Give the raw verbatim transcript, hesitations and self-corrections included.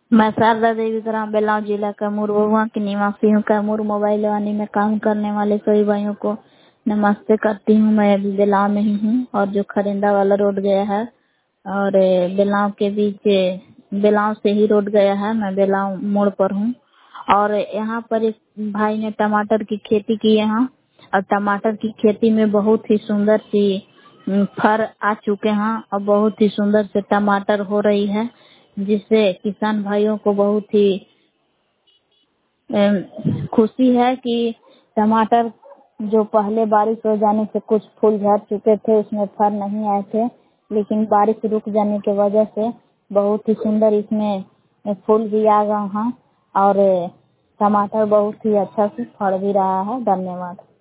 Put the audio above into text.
मैं शारदा देवी ग्राम बेलाव जिला कैमूर बहुआ की निवासी हूँ। कैमूर मोबाइल वानी में काम करने वाले सभी भाइयों को नमस्ते करती हूँ। मैं अभी बेलाव में ही हूँ और जो खरिंदा वाला रोड गया है और बेलाव के बीच बेलाव से ही रोड गया है, मैं बेलाव मोड़ पर हूँ। और यहाँ पर एक भाई ने टमाटर की खेती की है और टमाटर की खेती में बहुत ही सुंदर सी फर आ चुके हैं और बहुत ही सुंदर से टमाटर हो रही है, जिससे किसान भाइयों को बहुत ही अम, खुशी है कि टमाटर जो पहले बारिश हो जाने से कुछ फूल झड़ चुके थे, उसमें फर नहीं आए थे, लेकिन बारिश रुक जाने की वजह से बहुत ही सुंदर इसमें फूल भी आ गए हैं और टमाटर बहुत ही अच्छा से फल भी रहा है। धन्यवाद।